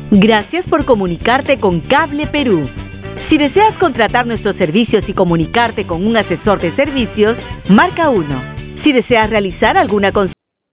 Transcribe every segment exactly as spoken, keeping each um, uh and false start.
Gracias por comunicarte con Cable Perú. Si deseas contratar nuestros servicios y comunicarte con un asesor de servicios, marca uno. Si deseas realizar alguna consulta,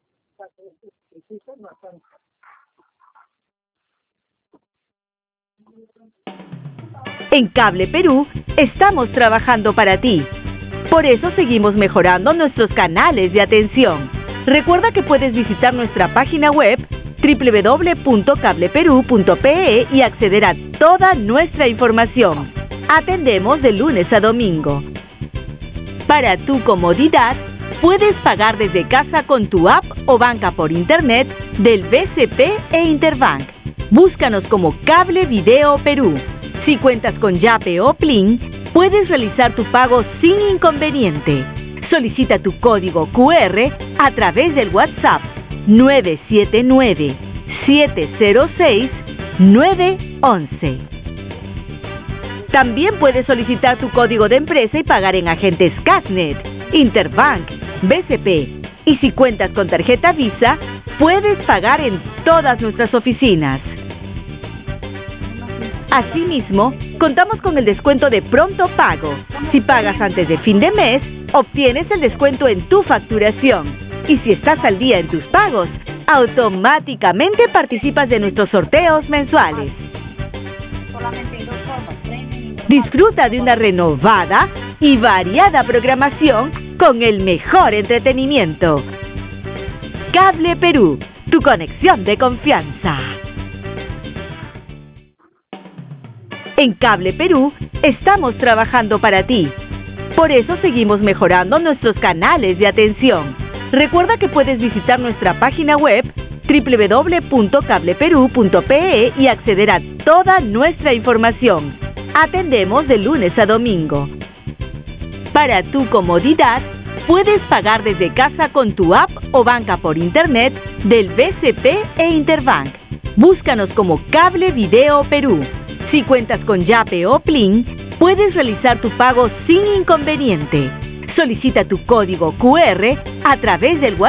en Cable Perú estamos trabajando para ti. Por eso seguimos mejorando nuestros canales de atención. Recuerda que puedes visitar nuestra página web doble u doble u doble u punto cable perú punto pe e y acceder a toda nuestra información. Atendemos de lunes a domingo. Para tu comodidad, puedes pagar desde casa con tu app o banca por internet del B C P e Interbank. Búscanos como Cable Video Perú. Si cuentas con Yape o Plin, puedes realizar tu pago sin inconveniente. Solicita tu código cu erre a través del WhatsApp nueve siete nueve, siete cero seis, nueve once. También puedes solicitar tu código de empresa y pagar en agentes Casnet, Interbank, B C P. Y si cuentas con tarjeta Visa, puedes pagar en todas nuestras oficinas. Asimismo, contamos con el descuento de pronto pago. Si pagas antes de fin de mes, obtienes el descuento en tu facturación. Y si estás al día en tus pagos, automáticamente participas de nuestros sorteos mensuales. Disfruta de una renovada y variada programación con el mejor entretenimiento. Cable Perú, tu conexión de confianza. En Cable Perú estamos trabajando para ti. Por eso seguimos mejorando nuestros canales de atención. Recuerda que puedes visitar nuestra página web doble u doble u doble u punto cable perú punto pe e y acceder a toda nuestra información. Atendemos de lunes a domingo. Para tu comodidad, puedes pagar desde casa con tu app o banca por internet del B C P e Interbank. Búscanos como Cable Video Perú. Si cuentas con Yape o Plin, puedes realizar tu pago sin inconveniente. Solicita tu código cu erre a través del WhatsApp